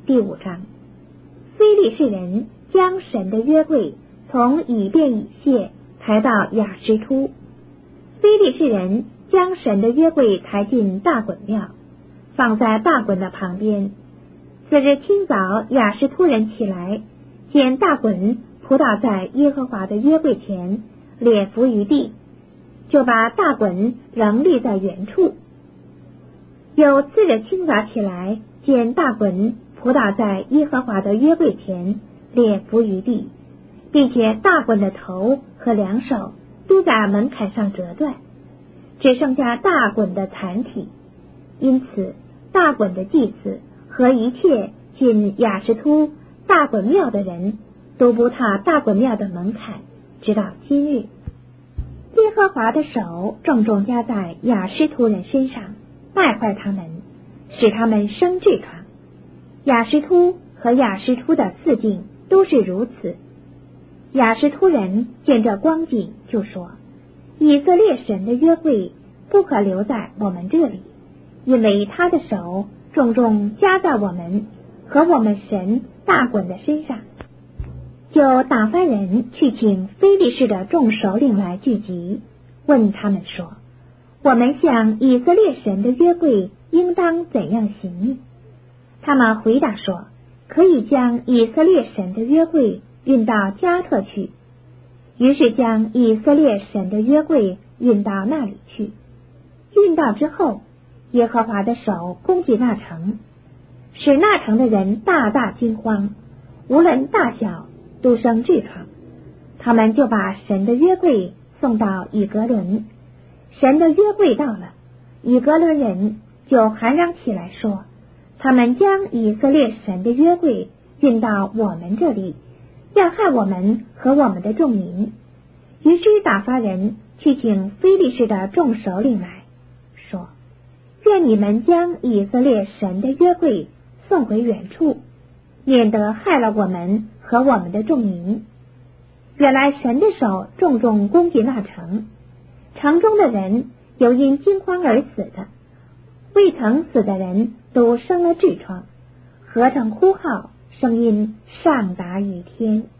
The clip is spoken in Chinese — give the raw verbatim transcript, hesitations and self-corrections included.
第五章。非利士人将神的约柜从以便以谢抬到雅什突。非利士人将神的约柜抬进大衮庙，放在大衮的旁边。次日清早，雅什突人起来，见大衮扑倒在耶和华的约柜前，脸伏于地，就把大衮仍立在原处。有次日清早起来，见大衮扑倒在耶和华的约柜前，脸伏于地，并且大衮的头和两手都在门槛上折断，只剩下大衮的残体。因此大衮的祭司和一切进雅什突大衮庙的人都不踏大衮庙的门槛，直到今日。耶和华的手重重加在雅什突人身上，败坏他们，使他们生痔疮。雅什突和雅什突的四境都是如此。雅什突人见这光景，就说：以色列神的约柜不可留在我们这里，因为他的手重重加在我们和我们神大衮的身上。就打发人去请非利士的众首领来聚集，问他们说：我们向以色列神的约柜应当怎样行呢？他们回答说：可以将以色列神的约柜运到加特去。于是将以色列神的约柜运到那里去。运到之后，耶和华的手攻击那城，使那城的人大大惊慌，无论大小都生痔疮。他们就把神的约柜送到以革伦。神的约柜到了，以革伦人就喊嚷起来说：他们将以色列神的约柜运到我们这里，要害我们和我们的众民。于是打发人去请非利士的众首领来，说：愿你们将以色列神的约柜送回原处，免得害了我们和我们的众民。原来神的手重重攻击那城，城中的人有因惊慌而死的，未曾死的人都生了痔疮，合成呼号，声音上达于天。